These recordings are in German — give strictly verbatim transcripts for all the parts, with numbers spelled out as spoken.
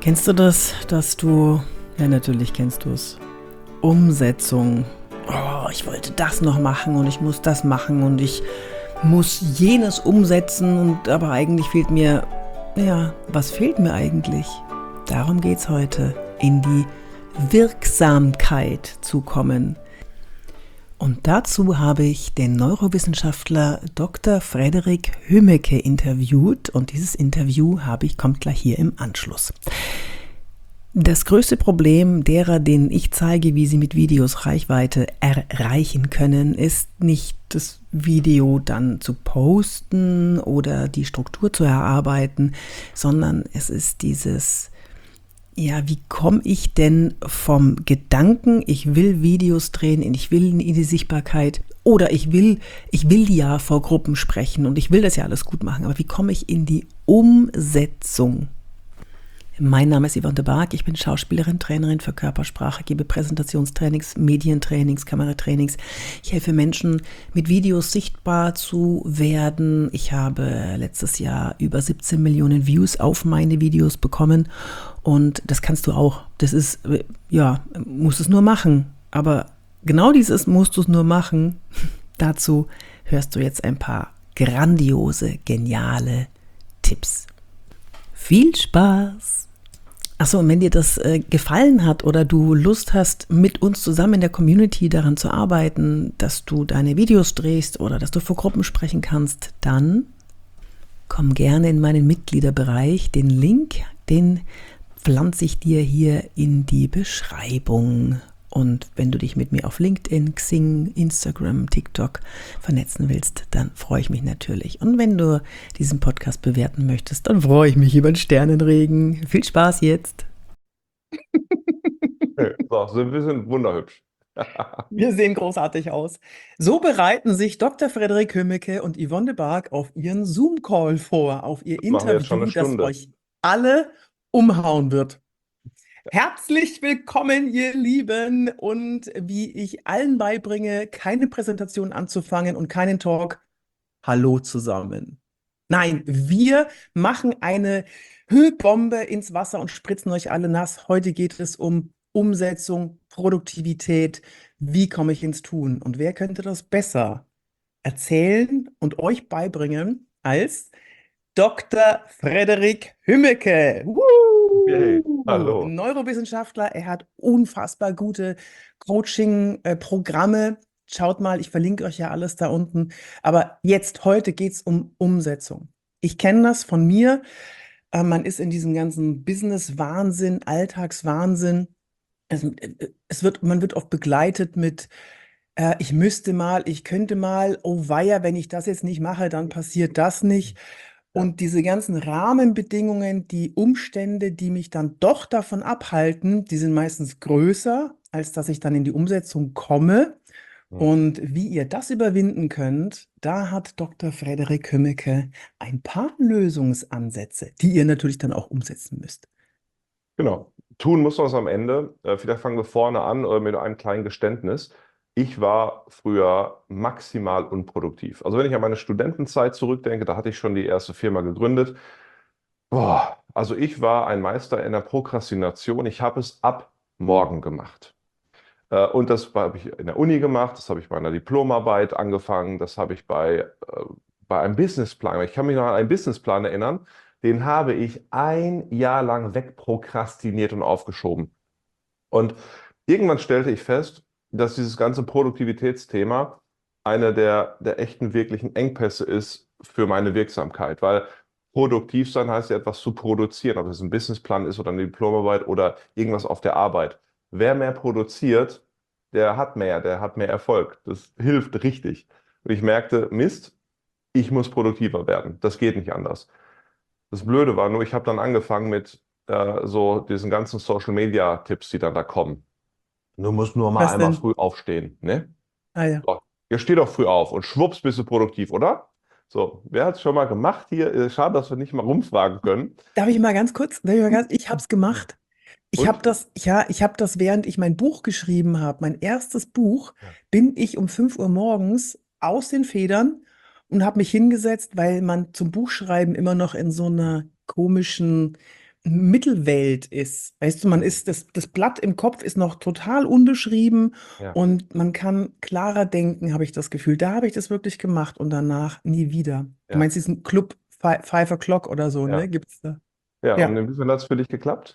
Kennst du das, dass du, ja natürlich kennst du es, Umsetzung, oh, ich wollte das noch machen und ich muss das machen und ich muss jenes umsetzen und aber eigentlich fehlt mir, ja, was fehlt mir eigentlich? Darum geht's heute, in die Wirksamkeit zu kommen. Und dazu habe ich den Neurowissenschaftler Doktor Frederik Hümmeke interviewt und dieses Interview habe ich, kommt gleich hier im Anschluss. Das größte Problem derer, denen ich zeige, wie sie mit Videos Reichweite erreichen können, ist nicht das Video dann zu posten oder die Struktur zu erarbeiten, sondern es ist dieses, ja, wie komme ich denn vom Gedanken, ich will Videos drehen, ich will in die Sichtbarkeit oder ich will, ich will ja vor Gruppen sprechen und ich will das ja alles gut machen, aber wie komme ich in die Umsetzung? Mein Name ist Yvonne de Barg, ich bin Schauspielerin, Trainerin für Körpersprache, gebe Präsentationstrainings, Medientrainings, Kameratrainings. Ich helfe Menschen, mit Videos sichtbar zu werden. Ich habe letztes Jahr über siebzehn Millionen Views auf meine Videos bekommen und das kannst du auch. Das ist, ja, musst es nur machen. Aber genau dieses musst du es nur machen. Dazu hörst du jetzt ein paar grandiose, geniale Tipps. Viel Spaß! Achso, und wenn dir das äh, gefallen hat oder du Lust hast, mit uns zusammen in der Community daran zu arbeiten, dass du deine Videos drehst oder dass du vor Gruppen sprechen kannst, dann komm gerne in meinen Mitgliederbereich. Den Link, den pflanze ich dir hier in die Beschreibung. Und wenn du dich mit mir auf LinkedIn, Xing, Instagram, TikTok vernetzen willst, dann freue ich mich natürlich. Und wenn du diesen Podcast bewerten möchtest, dann freue ich mich über einen Sternenregen. Viel Spaß jetzt. Okay, so, wir sind wunderhübsch. Wir sehen großartig aus. So bereiten sich Doktor Frederik Hümmeke und Yvonne de Barg auf ihren Zoom-Call vor, auf ihr Das machen wir jetzt schon Interview, eine das Stunde. euch alle umhauen wird. Herzlich willkommen, ihr Lieben, und wie ich allen beibringe, keine Präsentation anzufangen und keinen Talk. Hallo zusammen. Nein, wir machen eine Hüllbombe ins Wasser und spritzen euch alle nass. Heute geht es um Umsetzung, Produktivität. Wie komme ich ins Tun? Und wer könnte das besser erzählen und euch beibringen als Doktor Frederik Hümmeke? Yay, Woo! hallo. Neurowissenschaftler, er hat unfassbar gute Coaching-Programme. Schaut mal, ich verlinke euch ja alles da unten. Aber jetzt, heute geht es um Umsetzung. Ich kenne das von mir. Äh, man ist in diesem ganzen Business-Wahnsinn, Alltagswahnsinn. Es, äh, es wird, man wird oft begleitet mit, äh, ich müsste mal, ich könnte mal, oh weia, wenn ich das jetzt nicht mache, dann passiert das nicht. Ja. Und diese ganzen Rahmenbedingungen, die Umstände, die mich dann doch davon abhalten, die sind meistens größer, als dass ich dann in die Umsetzung komme. Hm. Und wie ihr das überwinden könnt, da hat Doktor Frederik Hümmeke ein paar Lösungsansätze, die ihr natürlich dann auch umsetzen müsst. Genau. Tun muss man es am Ende. Äh, Vielleicht fangen wir vorne an äh, mit einem kleinen Geständnis. Ich war früher maximal unproduktiv. Also wenn ich an meine Studentenzeit zurückdenke, da hatte ich schon die erste Firma gegründet. Boah, also ich war ein Meister in der Prokrastination. Ich habe es ab morgen gemacht. Äh, Und das habe ich in der Uni gemacht, das habe ich bei einer Diplomarbeit angefangen, das habe ich bei, äh, bei einem Businessplan. Ich kann mich noch an einen Businessplan erinnern, den habe ich ein Jahr lang wegprokrastiniert und aufgeschoben. Und irgendwann stellte ich fest, dass dieses ganze Produktivitätsthema eine der, der echten, wirklichen Engpässe ist für meine Wirksamkeit. Weil produktiv sein heißt ja etwas zu produzieren, ob es ein Businessplan ist oder eine Diplomarbeit oder irgendwas auf der Arbeit. Wer mehr produziert, der hat mehr, der hat mehr Erfolg. Das hilft richtig. Und ich merkte, Mist, ich muss produktiver werden. Das geht nicht anders. Das Blöde war nur, ich habe dann angefangen mit äh, so diesen ganzen Social-Media-Tipps, die dann da kommen. Du musst nur mal Was einmal denn? früh aufstehen, ne? Ah ja. So, ihr steht doch früh auf und schwupps bist du produktiv, oder? So, wer hat es schon mal gemacht hier? Äh, Schade, dass wir nicht mal rumfragen können. Darf ich mal ganz kurz, darf ich mal ganz, ich habe es gemacht. Ich habe Und? das, ja, ich habe das, während ich mein Buch geschrieben habe, mein erstes Buch, Ja. bin ich um fünf Uhr morgens aus den Federn und habe mich hingesetzt, weil man zum Buchschreiben immer noch in so einer komischen Mittelwelt ist. Weißt du, man Mhm. ist, das, das Blatt im Kopf ist noch total unbeschrieben Ja, und man kann klarer denken, habe ich das Gefühl. Da habe ich das wirklich gemacht und danach nie wieder. Du ja, meinst diesen Club Fi- Five O'Clock oder so, ne? ja. Gibt's da? Ja, und Ja. inwiefern hat es für dich geklappt?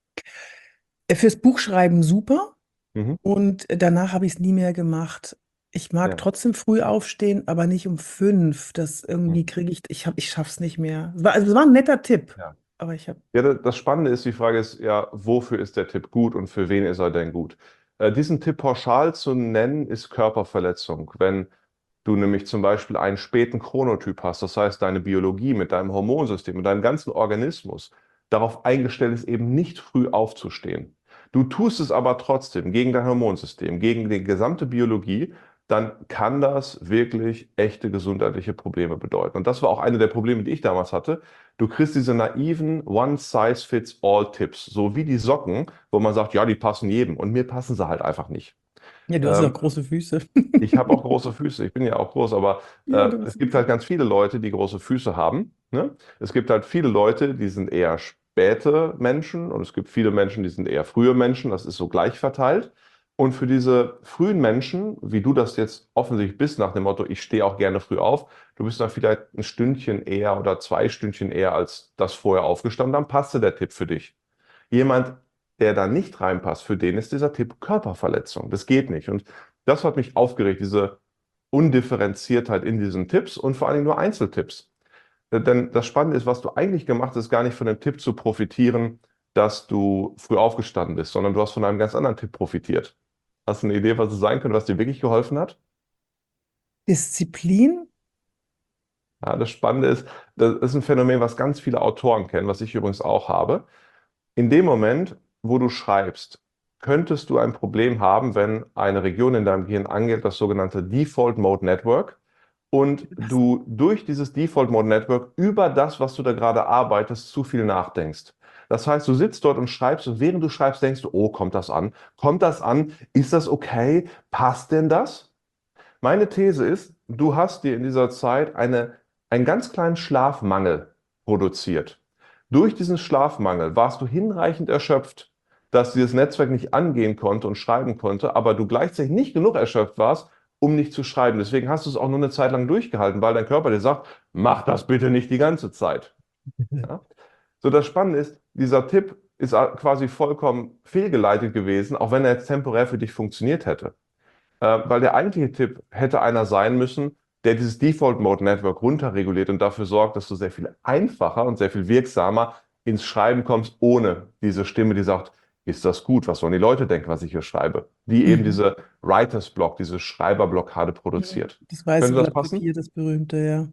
Äh, Fürs Buchschreiben super Mhm. und danach habe ich es nie mehr gemacht. Ich mag Ja. trotzdem früh aufstehen, aber nicht um fünf. Das Mhm. irgendwie kriege ich, ich hab, ich schaff's nicht mehr. Es war, also es war ein netter Tipp, Ja. aber ich habe. Ja, da- das Spannende ist, die Frage ist ja, wofür ist der Tipp gut und für wen ist er denn gut? Äh, diesen Tipp pauschal zu nennen, ist Körperverletzung. Wenn du nämlich zum Beispiel einen späten Chronotyp hast, das heißt, deine Biologie mit deinem Hormonsystem, mit deinem ganzen Organismus darauf eingestellt ist, eben nicht früh aufzustehen. Du tust es aber trotzdem gegen dein Hormonsystem, gegen die gesamte Biologie, dann kann das wirklich echte gesundheitliche Probleme bedeuten. Und das war auch eine der Probleme, die ich damals hatte. Du kriegst diese naiven One-Size-Fits-All-Tipps, so wie die Socken, wo man sagt, ja, die passen jedem. Und mir passen sie halt einfach nicht. Ja, du hast ja auch Ähm, große Füße. Ich habe auch große Füße, ich bin ja auch groß, aber Ja, äh, du es bist gibt groß. halt ganz viele Leute, die große Füße haben. Ne? Es gibt halt viele Leute, die sind eher späte Menschen und es gibt viele Menschen, die sind eher frühe Menschen. Das ist so gleich verteilt. Und für diese frühen Menschen, wie du das jetzt offensichtlich bist, nach dem Motto, ich stehe auch gerne früh auf, du bist dann vielleicht ein Stündchen eher oder zwei Stündchen eher als das vorher aufgestanden, dann passte der Tipp für dich. Jemand, der da nicht reinpasst, für den ist dieser Tipp Körperverletzung. Das geht nicht. Und das hat mich aufgeregt, diese Undifferenziertheit in diesen Tipps und vor allen Dingen nur Einzeltipps. Äh, Denn das Spannende ist, was du eigentlich gemacht hast, ist gar nicht von dem Tipp zu profitieren, dass du früh aufgestanden bist, sondern du hast von einem ganz anderen Tipp profitiert. Hast du eine Idee, was es sein könnte, was dir wirklich geholfen hat? Disziplin? Ja, das Spannende ist, das ist ein Phänomen, was ganz viele Autoren kennen, was ich übrigens auch habe. In dem Moment, wo du schreibst, könntest du ein Problem haben, wenn eine Region in deinem Gehirn angeht, das sogenannte Default Mode Network, und Das, du durch dieses Default Mode Network über das, was du da gerade arbeitest, zu viel nachdenkst. Das heißt, du sitzt dort und schreibst und während du schreibst, denkst du, oh, kommt das an? Kommt das an? Ist das okay? Passt denn das? Meine These ist, du hast dir in dieser Zeit eine, einen ganz kleinen Schlafmangel produziert. Durch diesen Schlafmangel warst du hinreichend erschöpft, dass dieses Netzwerk nicht angehen konnte und schreiben konnte, aber du gleichzeitig nicht genug erschöpft warst, um nicht zu schreiben. Deswegen hast du es auch nur eine Zeit lang durchgehalten, weil dein Körper dir sagt, mach das bitte nicht die ganze Zeit. Ja? So, das Spannende ist, dieser Tipp ist quasi vollkommen fehlgeleitet gewesen, auch wenn er jetzt temporär für dich funktioniert hätte. Äh, weil der eigentliche Tipp hätte einer sein müssen, der dieses Default Mode Network runterreguliert und dafür sorgt, dass du sehr viel einfacher und sehr viel wirksamer ins Schreiben kommst, ohne diese Stimme, die sagt, ist das gut? Was sollen die Leute denken, was ich hier schreibe? Die eben mhm. diese Writers Block, diese Schreiberblockade Ja, produziert. das weiße Könnte das Blatt passen? Papier, das berühmte, ja.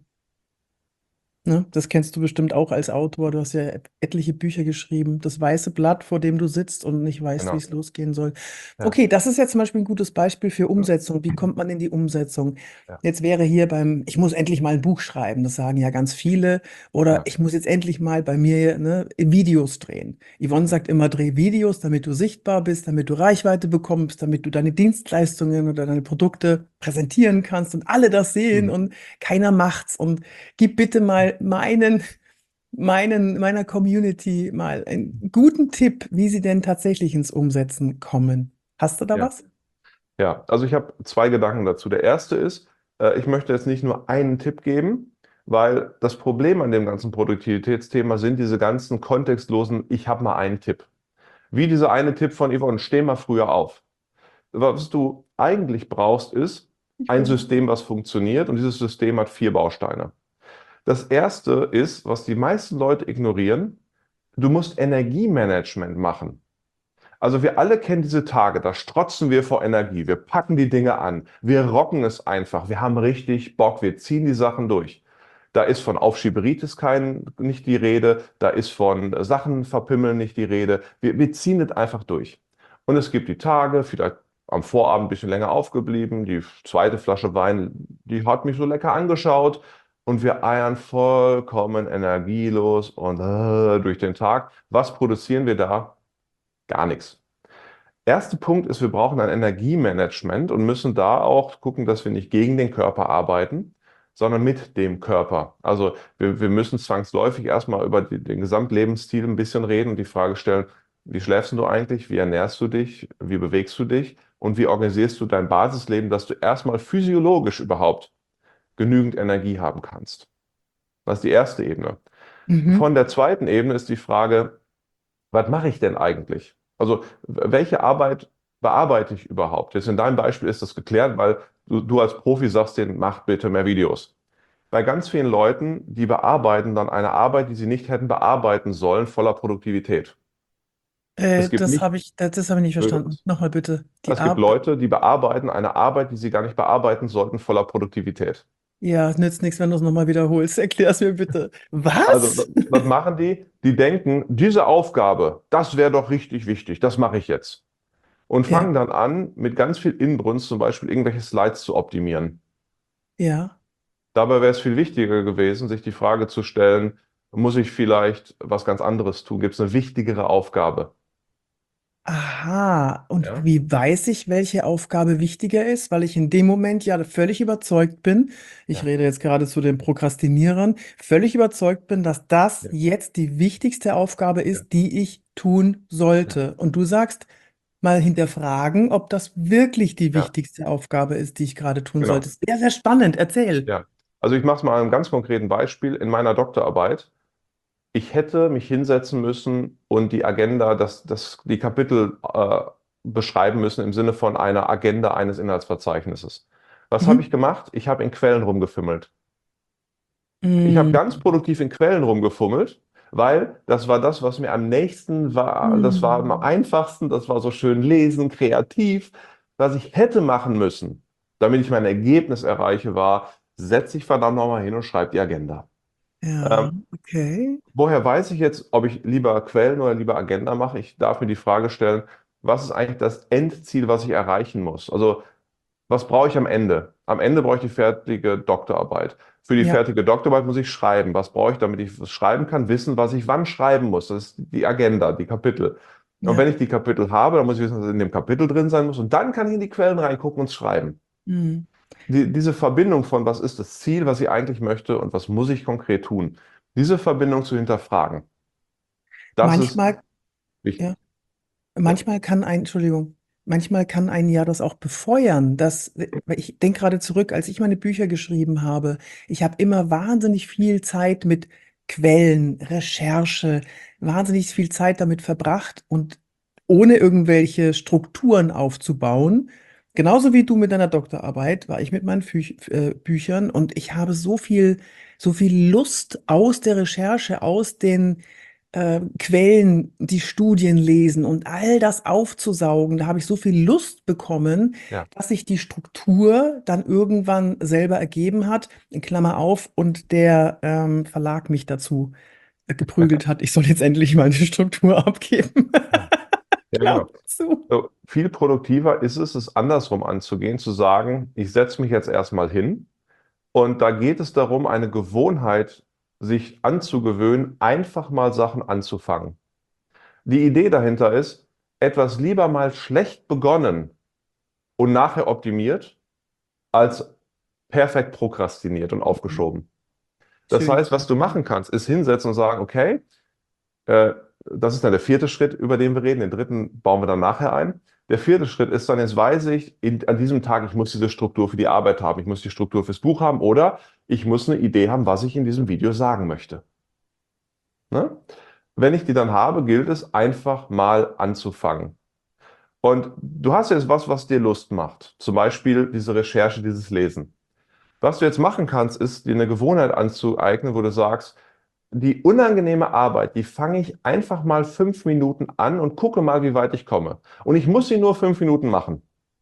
Ne? Das kennst du bestimmt auch als Autor. Du hast ja et- etliche Bücher geschrieben. Das weiße Blatt, vor dem du sitzt und nicht weißt, wie Genau. es losgehen soll. Ja, Okay, das ist jetzt zum Beispiel ein gutes Beispiel für ja, Umsetzung. Wie kommt man in die Umsetzung? ja, Jetzt wäre hier beim, ich muss endlich mal ein Buch schreiben. Das sagen ja ganz viele. Oder ja. ich muss jetzt endlich mal bei mir, ne, Videos drehen. Yvonne sagt immer, dreh Videos, damit du sichtbar bist, damit du Reichweite bekommst, damit du deine Dienstleistungen oder deine Produkte präsentieren kannst und alle das sehen Mhm. und keiner macht's. Und gib bitte mal meinen, meinen, meiner Community mal einen guten Tipp, wie sie denn tatsächlich ins Umsetzen kommen. Hast du da Ja. was? Ja, also ich habe zwei Gedanken dazu. Der erste ist, äh, ich möchte jetzt nicht nur einen Tipp geben, weil das Problem an dem ganzen Produktivitätsthema sind diese ganzen kontextlosen, ich habe mal einen Tipp. Wie dieser eine Tipp von Yvonne, steh mal früher auf. Was du eigentlich brauchst, ist Ich ein will. System, was funktioniert, und dieses System hat vier Bausteine. Das erste ist, was die meisten Leute ignorieren, du musst Energiemanagement machen. Also wir alle kennen diese Tage, da strotzen wir vor Energie, wir packen die Dinge an, wir rocken es einfach, wir haben richtig Bock, wir ziehen die Sachen durch. Da ist von Aufschieberitis kein, nicht die Rede, da ist von Sachen verpimmeln nicht die Rede. Wir, wir ziehen es einfach durch. Und es gibt die Tage, vielleicht am Vorabend ein bisschen länger aufgeblieben, die zweite Flasche Wein, die hat mich so lecker angeschaut und wir eiern vollkommen energielos und äh, durch den Tag. Was produzieren wir da? Gar nichts. Erster Punkt ist, wir brauchen ein Energiemanagement und müssen da auch gucken, dass wir nicht gegen den Körper arbeiten, sondern mit dem Körper. Also wir, wir müssen zwangsläufig erstmal über die, den Gesamtlebensstil ein bisschen reden und die Frage stellen, wie schläfst du eigentlich, wie ernährst du dich, wie bewegst du dich und wie organisierst du dein Basisleben, dass du erstmal physiologisch überhaupt genügend Energie haben kannst. Das ist die erste Ebene. Mhm. Von der zweiten Ebene ist die Frage, was mache ich denn eigentlich? Also welche Arbeit bearbeite ich überhaupt? Jetzt in deinem Beispiel ist das geklärt, weil du, du als Profi sagst denen, mach bitte mehr Videos. Bei ganz vielen Leuten, die bearbeiten dann eine Arbeit, die sie nicht hätten bearbeiten sollen, voller Produktivität. Äh, Es gibt das nicht, habe ich, das, das habe ich nicht verstanden. Nochmal bitte. Die es gibt Arbeit. Leute, die bearbeiten eine Arbeit, die sie gar nicht bearbeiten sollten, voller Produktivität. Ja, nützt nichts, wenn du es nochmal wiederholst. Erklär es mir bitte. Also, Was? was was machen die? Die denken, diese Aufgabe, das wäre doch richtig wichtig, das mache ich jetzt. Und Ja, fangen dann an, mit ganz viel Inbrunst zum Beispiel irgendwelche Slides zu optimieren. ja. Dabei wäre es viel wichtiger gewesen, sich die Frage zu stellen, muss ich vielleicht was ganz anderes tun? Gibt es eine wichtigere Aufgabe? Aha. Und Ja, wie weiß ich, welche Aufgabe wichtiger ist? Weil ich in dem Moment ja völlig überzeugt bin, ich ja, rede jetzt gerade zu den Prokrastinierern, völlig überzeugt bin, dass das ja, jetzt die wichtigste Aufgabe ja, ist, die ich tun ja. sollte. Und du sagst, mal hinterfragen, ob das wirklich die Ja, wichtigste Aufgabe ist, die ich gerade tun sollte. genau. Sehr, sehr spannend. Erzähl. Ja. Also ich mache es mal an einem ganz konkreten Beispiel. In meiner Doktorarbeit, ich hätte mich hinsetzen müssen und die Agenda, das, das, die Kapitel äh, beschreiben müssen im Sinne von einer Agenda eines Inhaltsverzeichnisses. Was habe ich Mhm. gemacht? Ich habe in Quellen rumgefimmelt. Ich habe Mm, ganz produktiv in Quellen rumgefummelt, weil das war das, was mir am nächsten war. Das war am mm, einfachsten, das war so schön lesen, kreativ. Was ich hätte machen müssen, damit ich mein Ergebnis erreiche, war, setze ich verdammt nochmal hin und schreibe die Agenda. ja, Ähm, okay. woher weiß ich jetzt, ob ich lieber Quellen oder lieber Agenda mache? Ich darf mir die Frage stellen, was ist eigentlich das Endziel, was ich erreichen muss? Also was brauche ich am Ende? Am Ende brauche ich die fertige Doktorarbeit. Für die Ja, fertige Doktorarbeit muss ich schreiben. Was brauche ich, damit ich es schreiben kann? Wissen, was ich wann schreiben muss. Das ist die Agenda, die Kapitel. Und wenn ja. ich die Kapitel habe, dann muss ich wissen, was in dem Kapitel drin sein muss. Und dann kann ich in die Quellen reingucken und schreiben. Mm. Die, diese Verbindung von, was ist das Ziel, was ich eigentlich möchte und was muss ich konkret tun, diese Verbindung zu hinterfragen, das ist Manchmal, ja. wichtig. Ja, Manchmal kann ein, Entschuldigung, manchmal kann ein ja das auch befeuern. Dass, weil ich denke gerade zurück, als ich meine Bücher geschrieben habe, ich habe immer wahnsinnig viel Zeit mit Quellen, Recherche, wahnsinnig viel Zeit damit verbracht und ohne irgendwelche Strukturen aufzubauen. Genauso wie du mit deiner Doktorarbeit war ich mit meinen Fü äh, Büchern und ich habe so viel, so viel Lust aus der Recherche, aus den äh, Quellen, die Studien lesen und all das aufzusaugen, da habe ich so viel Lust bekommen, ja. dass sich die Struktur dann irgendwann selber ergeben hat, in Klammer auf, und der ähm, Verlag mich dazu äh, geprügelt hat, ich soll jetzt endlich mal eine Struktur abgeben. Ja, ja, Klammer genau. zu. So, viel produktiver ist es, es andersrum anzugehen, zu sagen, ich setze mich jetzt erstmal hin und da geht es darum, eine Gewohnheit sich anzugewöhnen, einfach mal Sachen anzufangen. Die Idee dahinter ist, etwas lieber mal schlecht begonnen und nachher optimiert, als perfekt prokrastiniert und aufgeschoben. Das Schön. heißt, was du machen kannst, ist hinsetzen und sagen, okay, Äh, das ist dann der vierte Schritt, über den wir reden. Den dritten bauen wir dann nachher ein. Der vierte Schritt ist dann, jetzt weiß ich, in, an diesem Tag, ich muss diese Struktur für die Arbeit haben, ich muss die Struktur fürs Buch haben oder ich muss eine Idee haben, was ich in diesem Video sagen möchte. Ne? Wenn ich die dann habe, gilt es einfach mal anzufangen. Und du hast jetzt was, was dir Lust macht. Zum Beispiel diese Recherche, dieses Lesen. Was du jetzt machen kannst, ist dir eine Gewohnheit anzueignen, wo du sagst, die unangenehme Arbeit, die fange ich einfach mal fünf Minuten an und gucke mal, wie weit ich komme. Und ich muss sie nur fünf Minuten machen.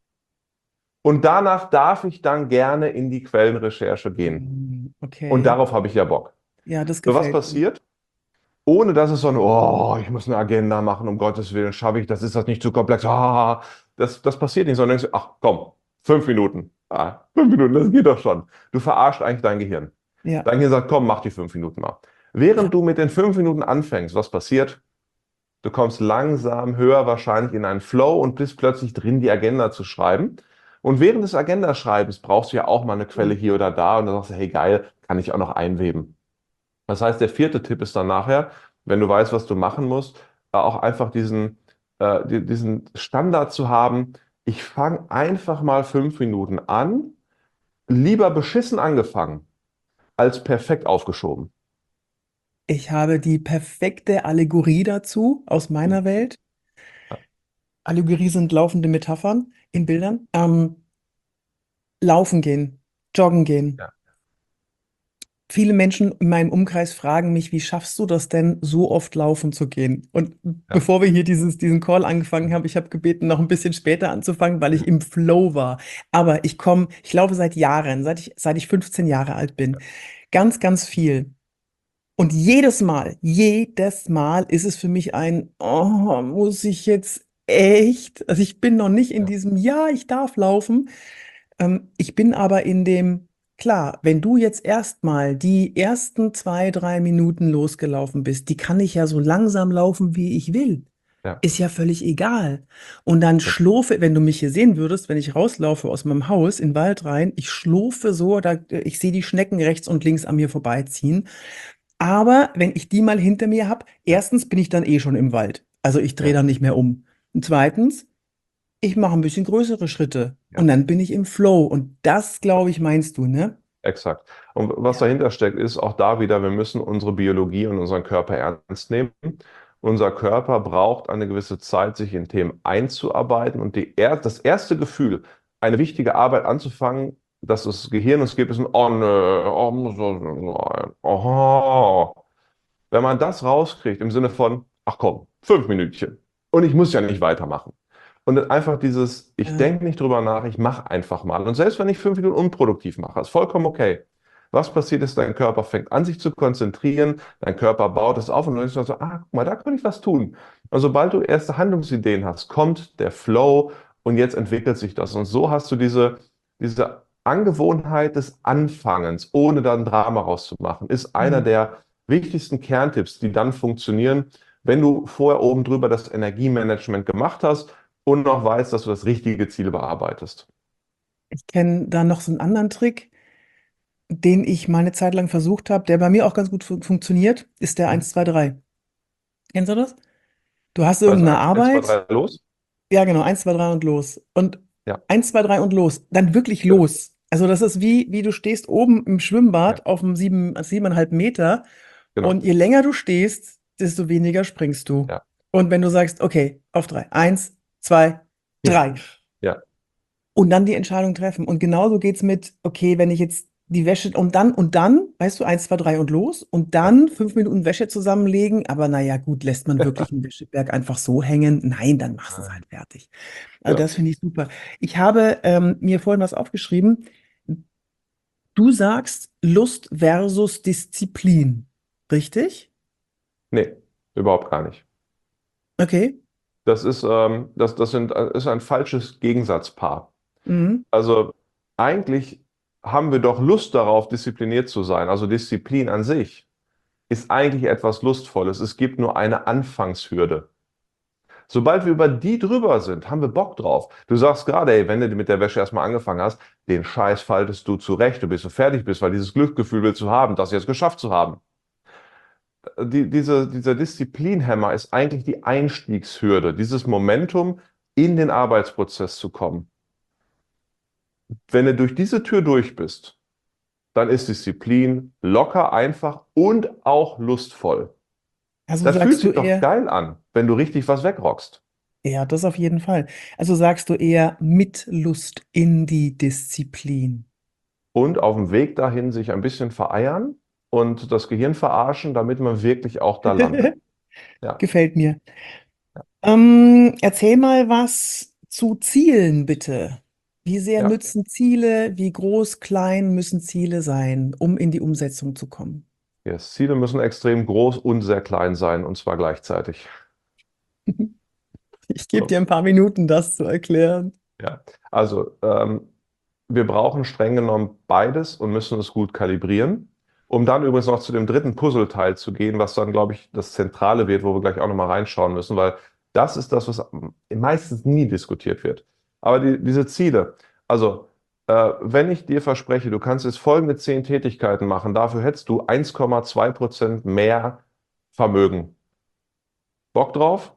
Und danach darf ich dann gerne in die Quellenrecherche gehen. Mm, Und okay. darauf habe ich ja Bock. Ja, das So, was gefällt mir. passiert? Ohne dass es so ein, oh, ich muss eine Agenda machen, um Gottes Willen, schaffe ich das, ist das nicht zu komplex? Ah, das, das passiert nicht, sondern denkst du, ach komm, fünf Minuten. Ah, fünf Minuten, das geht doch schon. Du verarscht eigentlich dein Gehirn. Ja, Dein Gehirn sagt, komm, mach die fünf Minuten mal. ja. Während du mit den fünf Minuten anfängst, was passiert? Du kommst langsam, höher wahrscheinlich in einen Flow und bist plötzlich drin, die Agenda zu schreiben. Und während des Agendaschreibens brauchst du ja auch mal eine Quelle hier oder da und dann sagst du, hey geil, kann ich auch noch einweben. Das heißt, der vierte Tipp ist dann nachher, wenn du weißt, was du machen musst, äh, auch einfach diesen, äh, die- diesen Standard zu haben. Ich fange einfach mal fünf Minuten an, lieber beschissen angefangen als perfekt aufgeschoben. Ich habe die perfekte Allegorie dazu aus Hm. meiner Welt. Ja, Allegorie sind laufende Metaphern in Bildern. Ähm, laufen gehen, joggen gehen. ja, Viele Menschen in meinem Umkreis fragen mich, wie schaffst du das denn, so oft laufen zu gehen? Und ja. bevor wir hier dieses, diesen Call angefangen haben, ich habe gebeten, noch ein bisschen später anzufangen, weil ich im Flow war. Aber ich komme, ich laufe seit Jahren, seit ich, seit ich fünfzehn Jahre alt bin, ganz, ganz viel. Und jedes Mal, jedes Mal ist es für mich ein, oh, muss ich jetzt echt? Also ich bin noch nicht in Ja, diesem, ja, ich darf laufen. Ähm, ich bin aber in dem, klar, wenn du jetzt erstmal die ersten zwei, drei Minuten losgelaufen bist, die kann ich ja so langsam laufen, wie ich will. ja, Ist ja völlig egal. Und dann ja, schlurfe, wenn du mich hier sehen würdest, wenn ich rauslaufe aus meinem Haus in den Wald rein, ich schlurfe so, da, ich sehe die Schnecken rechts und links an mir vorbeiziehen. Aber wenn ich die mal hinter mir habe, ja, erstens bin ich dann eh schon im Wald. Also ich drehe ja, dann nicht mehr um. Und zweitens, ich mache ein bisschen größere Schritte ja. und dann bin ich im Flow. Und das, glaube ich, meinst du, ne? Exakt. Und was Ja. dahinter steckt, ist auch da wieder, wir müssen unsere Biologie und unseren Körper ernst nehmen. Unser Körper braucht eine gewisse Zeit, sich in Themen einzuarbeiten. Und die er das erste Gefühl, eine wichtige Arbeit anzufangen, dass das Gehirn uns gibt, ist ein Oh, nö, oh, muss das sein? Oh. Wenn man das rauskriegt im Sinne von, ach komm, fünf Minütchen und ich muss ja nicht weitermachen. Und dann einfach dieses, ich Ja. denke nicht drüber nach, ich mache einfach mal. Und selbst wenn ich fünf Minuten unproduktiv mache, ist vollkommen okay. Was passiert ist, dein Körper fängt an, sich zu konzentrieren, dein Körper baut es auf und dann ist so, ah, guck mal, da könnte ich was tun. Und sobald du erste Handlungsideen hast, kommt der Flow und jetzt entwickelt sich das. Und so hast du diese, diese Angewohnheit des Anfangens, ohne dann Drama rauszumachen, ist einer Hm. der wichtigsten Kerntipps, die dann funktionieren, wenn du vorher oben drüber das Energiemanagement gemacht hast und noch weißt, dass du das richtige Ziel bearbeitest. Ich kenne da noch so einen anderen Trick, den ich mal eine Zeit lang versucht habe, der bei mir auch ganz gut fun funktioniert, ist der Mhm. eins zwei drei. Kennst du das? Du hast Also irgendeine eins, eins, zwei, Arbeit, drei, los? ja genau, eins zwei drei und los. Und Ja, eins zwei drei und los. Dann wirklich genau. los. Also das ist wie, wie du stehst oben im Ja, Schwimmbad auf dem sieben, siebeneinhalb Meter genau. und je länger du stehst, desto weniger springst du. Ja. Und wenn du sagst, okay, auf drei, eins, zwei, Hm. drei. Ja, Und dann die Entscheidung treffen. Und genauso geht's mit, okay, wenn ich jetzt die Wäsche und dann und dann, weißt du, eins, zwei, drei und los und ja. dann fünf Minuten Wäsche zusammenlegen. Aber naja, gut, lässt man wirklich einen Wäscheberg einfach so hängen? Nein, dann machst du es Nein. halt fertig. Also Genau. das finde ich super. Ich habe ähm, mir vorhin was aufgeschrieben. Du sagst Lust versus Disziplin, richtig? Nee, überhaupt gar nicht. Okay. Das ist, ähm, das, das sind, äh, ist ein falsches Gegensatzpaar. Mhm. Also eigentlich haben wir doch Lust darauf, diszipliniert zu sein. Also Disziplin an sich ist eigentlich etwas Lustvolles. Es gibt nur eine Anfangshürde. Sobald wir über die drüber sind, haben wir Bock drauf. Du sagst gerade, ey, wenn du mit der Wäsche erstmal angefangen hast, den Scheiß faltest du zurecht, du bist so fertig bist, weil dieses Glücksgefühl willst du haben, das jetzt geschafft zu haben. Die, diese, dieser Disziplinhemmer ist eigentlich die Einstiegshürde, dieses Momentum, in den Arbeitsprozess zu kommen. Wenn du durch diese Tür durch bist, dann ist Disziplin locker, einfach und auch lustvoll. Also Das fühlt sagst du sich doch eher, geil an, wenn du richtig was wegrockst. ja, das auf jeden Fall. Also sagst du eher mit Lust in die Disziplin. Und auf dem Weg dahin sich ein bisschen vereiern und das Gehirn verarschen, damit man wirklich auch da landet. Ja, Gefällt mir. Ähm, erzähl mal was zu Zielen, bitte. Wie sehr ja. nützen Ziele, wie groß, klein müssen Ziele sein, um in die Umsetzung zu kommen? Yes. Ziele müssen extrem groß und sehr klein sein, und zwar gleichzeitig. Ich gebe So, dir ein paar Minuten, das zu erklären. ja. Also, ähm, wir brauchen streng genommen beides und müssen es gut kalibrieren. Um dann übrigens noch zu dem dritten Puzzleteil zu gehen, was dann, glaube ich, das Zentrale wird, wo wir gleich auch nochmal reinschauen müssen, weil das ist das, was meistens nie diskutiert wird. Aber die, diese Ziele. Also, äh, wenn ich dir verspreche, du kannst jetzt folgende zehn Tätigkeiten machen, dafür hättest du eins Komma zwei Prozent mehr Vermögen. Bock drauf?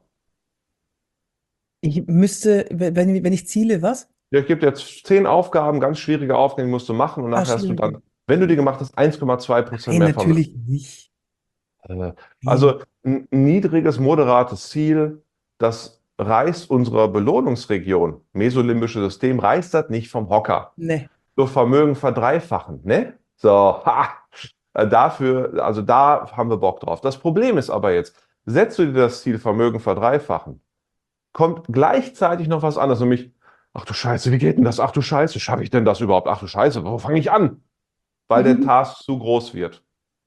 Ich müsste, wenn, wenn ich ziele, was? Ja, ich gebe dir jetzt zehn Aufgaben, ganz schwierige Aufgaben, die musst du machen und Ah, nachher hast du schwierige. dann, wenn du die gemacht hast, eins Komma zwei Prozent Nein, mehr Vermögen. natürlich nicht. Äh, Nee. Also ein niedriges, moderates Ziel, das reißt unsere Belohnungsregion, mesolimbische System, reißt das nicht vom Hocker. Nee. So Vermögen verdreifachen, ne? So, ha, äh, dafür, also da haben wir Bock drauf. Das Problem ist aber jetzt, setzt du dir das Ziel Vermögen verdreifachen, kommt gleichzeitig noch was anderes, nämlich, ach du Scheiße, wie geht denn das? Ach du Scheiße, schaffe ich denn das überhaupt? Ach du Scheiße, wo fange ich an? Weil der Mhm. Task zu groß wird.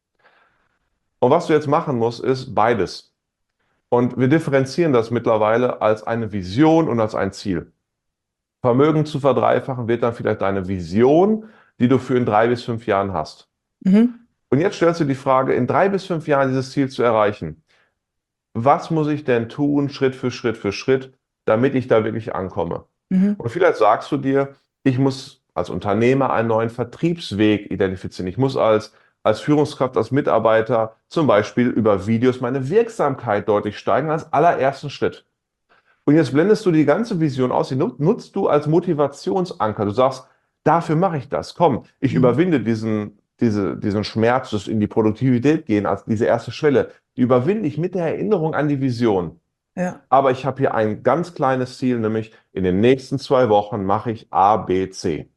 Und was du jetzt machen musst, ist beides. Und wir differenzieren das mittlerweile als eine Vision und als ein Ziel. Vermögen zu verdreifachen wird dann vielleicht deine Vision, die du für in drei bis fünf Jahren hast. Mhm. Und jetzt stellst du die Frage, in drei bis fünf Jahren dieses Ziel zu erreichen. Was muss ich denn tun, Schritt für Schritt für Schritt, damit ich da wirklich ankomme? Mhm. Und vielleicht sagst du dir, ich muss als Unternehmer einen neuen Vertriebsweg identifizieren. Ich muss als, als Führungskraft, als Mitarbeiter zum Beispiel über Videos meine Wirksamkeit deutlich steigern als allerersten Schritt. Und jetzt blendest du die ganze Vision aus, die nutzt du als Motivationsanker. Du sagst, dafür mache ich das. Komm, ich Mhm. überwinde diesen, diese, diesen Schmerz, das in die Produktivität gehen, als diese erste Schwelle. Die überwinde ich mit der Erinnerung an die Vision. Ja. Aber ich habe hier ein ganz kleines Ziel, nämlich in den nächsten zwei Wochen mache ich A, B, C.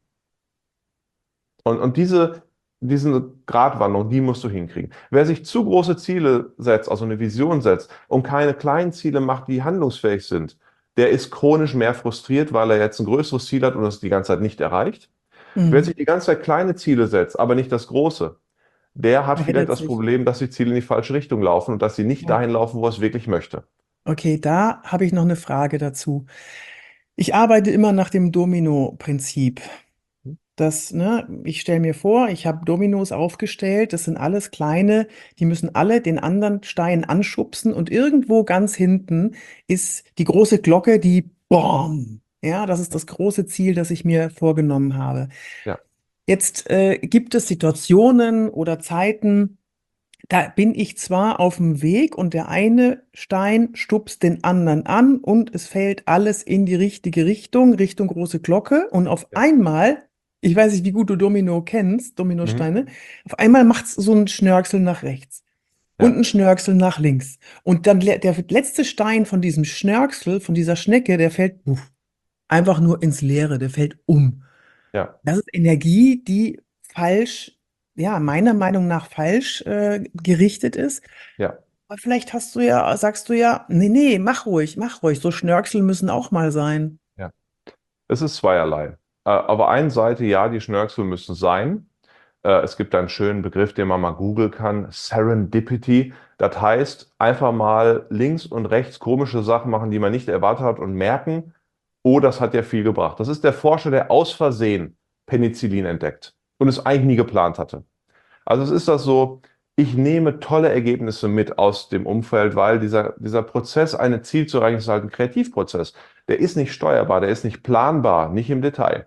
Und, und diese, diese Gratwanderung, die musst du hinkriegen. Wer sich zu große Ziele setzt, also eine Vision setzt und keine kleinen Ziele macht, die handlungsfähig sind, der ist chronisch mehr frustriert, weil er jetzt ein größeres Ziel hat und es die ganze Zeit nicht erreicht. Wer Mhm. sich die ganze Zeit kleine Ziele setzt, aber nicht das große, der hat vielleicht Verheddert das sich. Problem, dass die Ziele in die falsche Richtung laufen und dass sie nicht Ja. dahin laufen, wo er es wirklich möchte. Okay, da habe ich noch eine Frage dazu. Ich arbeite immer nach dem Domino-Prinzip. Das, ne, ich stelle mir vor, ich habe Dominos aufgestellt, das sind alles kleine, die müssen alle den anderen Stein anschubsen und irgendwo ganz hinten ist die große Glocke, die BOM! Ja, das ist das große Ziel, das ich mir vorgenommen habe. Ja, Jetzt äh, gibt es Situationen oder Zeiten, da bin ich zwar auf dem Weg und der eine Stein stupst den anderen an und es fällt alles in die richtige Richtung, Richtung große Glocke. Und auf ja. einmal, ich weiß nicht, wie gut du Domino kennst, Mhm. Dominosteine, auf einmal macht es so ein Schnörkel nach rechts und ein Ja, Schnörkel nach links. Und dann le- der letzte Stein von diesem Schnörkel, von dieser Schnecke, der fällt puff, einfach nur ins Leere, der fällt um. ja, Das ist Energie, die falsch, ja, meiner Meinung nach falsch äh, gerichtet ist. ja, Aber vielleicht hast du ja, sagst du ja, nee, nee, mach ruhig, mach ruhig. So Schnörkel müssen auch mal sein. ja. Es ist zweierlei. Äh, auf der einen Seite, ja, die Schnörkel müssen sein. Äh, es gibt einen schönen Begriff, den man mal googeln kann, Serendipity. Das heißt, einfach mal links und rechts komische Sachen machen, die man nicht erwartet hat und merken, oh, das hat ja viel gebracht. Das ist der Forscher, der aus Versehen Penicillin entdeckt und es eigentlich nie geplant hatte. Also es ist das so, ich nehme tolle Ergebnisse mit aus dem Umfeld, weil dieser, dieser Prozess, ein Ziel zu erreichen, ist halt ein Kreativprozess. Der ist nicht steuerbar, der ist nicht planbar, nicht im Detail.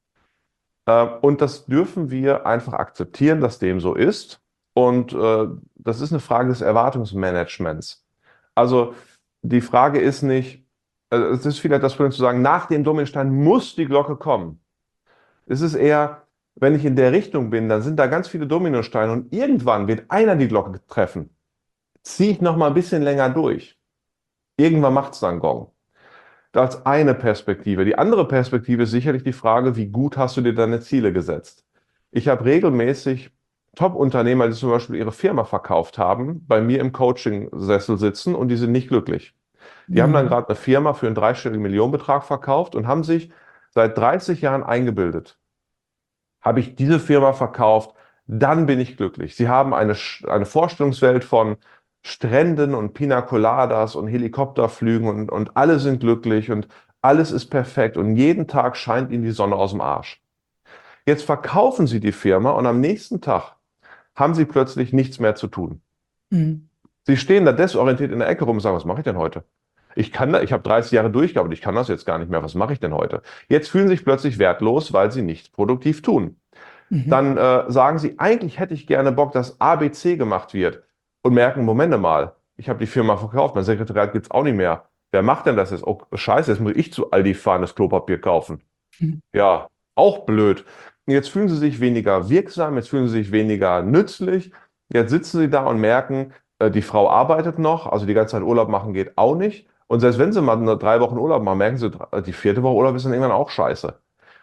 Äh, Und das dürfen wir einfach akzeptieren, dass dem so ist. Und äh, das ist eine Frage des Erwartungsmanagements. Also die Frage ist nicht, äh, es ist vielleicht das Problem zu sagen, nach dem Dominostein muss die Glocke kommen. Es ist eher, wenn ich in der Richtung bin, dann sind da ganz viele Dominosteine und irgendwann wird einer die Glocke treffen. Ziehe ich noch mal ein bisschen länger durch. Irgendwann macht es dann Gong. Das ist eine Perspektive. Die andere Perspektive ist sicherlich die Frage, wie gut hast du dir deine Ziele gesetzt? Ich habe regelmäßig Top-Unternehmer, die zum Beispiel ihre Firma verkauft haben, bei mir im Coaching-Sessel sitzen und die sind nicht glücklich. Die haben dann Mhm. gerade eine Firma für einen dreistelligen Millionenbetrag verkauft und haben sich seit dreißig Jahren eingebildet. Habe ich diese Firma verkauft, dann bin ich glücklich. Sie haben eine, Sch- eine Vorstellungswelt von Stränden und Pina Coladas und Helikopterflügen und, und alle sind glücklich und alles ist perfekt und jeden Tag scheint ihnen die Sonne aus dem Arsch. Jetzt verkaufen sie die Firma und am nächsten Tag haben sie plötzlich nichts mehr zu tun. Mhm. Sie stehen da desorientiert in der Ecke rum und sagen, was mache ich denn heute? Ich kann da, ich habe dreißig Jahre durchgearbeitet, ich kann das jetzt gar nicht mehr. Was mache ich denn heute? Jetzt fühlen sie sich plötzlich wertlos, weil sie nicht produktiv tun. Mhm. Dann äh, sagen sie, eigentlich hätte ich gerne Bock, dass A B C gemacht wird und merken, Momente mal, ich habe die Firma verkauft, mein Sekretariat gibt es auch nicht mehr. Wer macht denn das jetzt? Oh, scheiße, jetzt muss ich zu Aldi fahren, das Klopapier kaufen. Mhm. Ja, auch blöd. Jetzt fühlen sie sich weniger wirksam, jetzt fühlen sie sich weniger nützlich. Jetzt sitzen sie da und merken, äh, die Frau arbeitet noch, also die ganze Zeit Urlaub machen geht auch nicht. Und selbst wenn sie mal eine drei Wochen Urlaub machen, merken sie, die vierte Woche Urlaub ist dann irgendwann auch scheiße.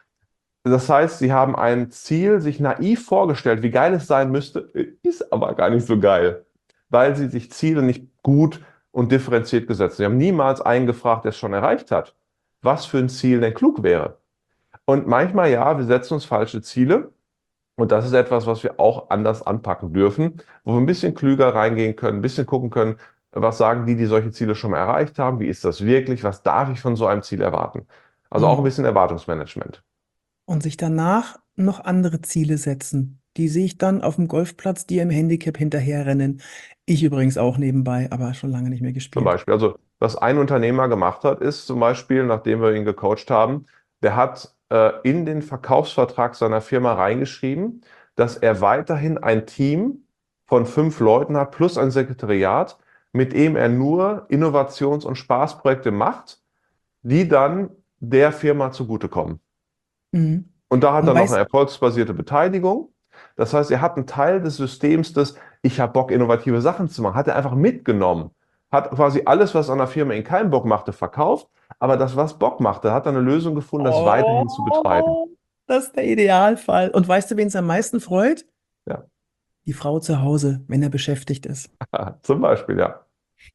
Das heißt, sie haben ein Ziel sich naiv vorgestellt, wie geil es sein müsste, ist aber gar nicht so geil, weil sie sich Ziele nicht gut und differenziert gesetzt haben. Sie haben niemals einen gefragt, der es schon erreicht hat, was für ein Ziel denn klug wäre. Und manchmal, ja, wir setzen uns falsche Ziele. Und das ist etwas, was wir auch anders anpacken dürfen, wo wir ein bisschen klüger reingehen können, ein bisschen gucken können, was sagen die, die solche Ziele schon mal erreicht haben, wie ist das wirklich, was darf ich von so einem Ziel erwarten. Also auch ein Mhm. bisschen Erwartungsmanagement. Und sich danach noch andere Ziele setzen. Die sehe ich dann auf dem Golfplatz, die im Handicap hinterherrennen. Ich übrigens auch nebenbei, aber schon lange nicht mehr Zum gespielt. Beispiel, also was ein Unternehmer gemacht hat, ist zum Beispiel, nachdem wir ihn gecoacht haben, der hat äh, in den Verkaufsvertrag seiner Firma reingeschrieben, dass er weiterhin ein Team von fünf Leuten hat, plus ein Sekretariat, mit dem er nur Innovations- und Spaßprojekte macht, die dann der Firma zugutekommen. Mhm. Und da hat Und er noch eine weißt, erfolgsbasierte Beteiligung. Das heißt, er hat einen Teil des Systems des, ich habe Bock, innovative Sachen zu machen, hat er einfach mitgenommen. Hat quasi alles, was an der Firma ihn keinen Bock machte, verkauft. Aber das, was Bock machte, hat er eine Lösung gefunden, das weiterhin zu betreiben. oh, das ist der Idealfall. Und weißt du, wen es am meisten freut? Ja, Die Frau zu Hause, wenn er beschäftigt ist. zum Beispiel, ja.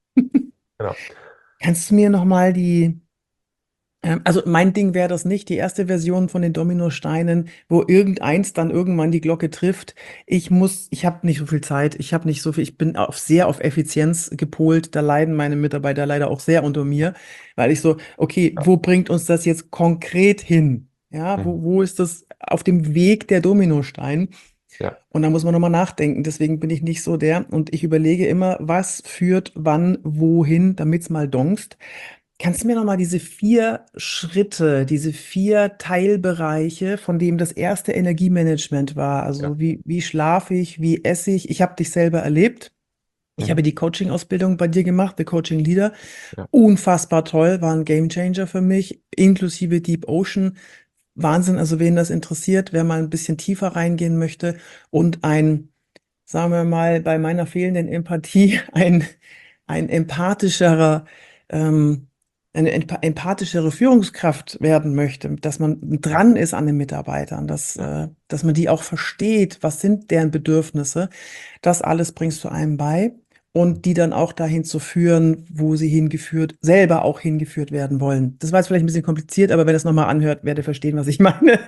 Genau. Kannst du mir nochmal die, ähm, also mein Ding wäre das nicht, die erste Version von den Dominosteinen, wo irgendeins dann irgendwann die Glocke trifft. Ich muss, ich habe nicht so viel Zeit, ich habe nicht so viel, ich bin auf, sehr auf Effizienz gepolt. Da leiden meine Mitarbeiter leider auch sehr unter mir, weil ich so, okay, Ja. wo bringt uns das jetzt konkret hin? Ja, Mhm. wo, wo ist das auf dem Weg der Dominostein? Ja. Und da muss man nochmal nachdenken. Deswegen bin ich nicht so der. Und ich überlege immer, was führt wann wohin, damit es mal dongst. Kannst du mir nochmal diese vier Schritte, diese vier Teilbereiche, von dem das erste Energiemanagement war, Ja. also wie, wie schlafe ich, wie esse ich? Ich habe dich selber erlebt. Ich Mhm. habe die Coaching-Ausbildung bei dir gemacht, der Coaching Leader. Ja. Unfassbar toll, war ein Gamechanger für mich, inklusive Deep Ocean. Wahnsinn, also wen das interessiert, wer mal ein bisschen tiefer reingehen möchte und ein, sagen wir mal, bei meiner fehlenden Empathie ein, ein empathischerer, ähm, eine emp empathischere Führungskraft werden möchte, dass man Ja. dran ist an den Mitarbeitern, dass, Ja. äh, dass man die auch versteht, was sind deren Bedürfnisse. Das alles bringst du einem bei und die dann auch dahin zu führen, wo sie hingeführt, selber auch hingeführt werden wollen. Das war jetzt vielleicht ein bisschen kompliziert, aber wer das nochmal anhört, werde verstehen, was ich meine.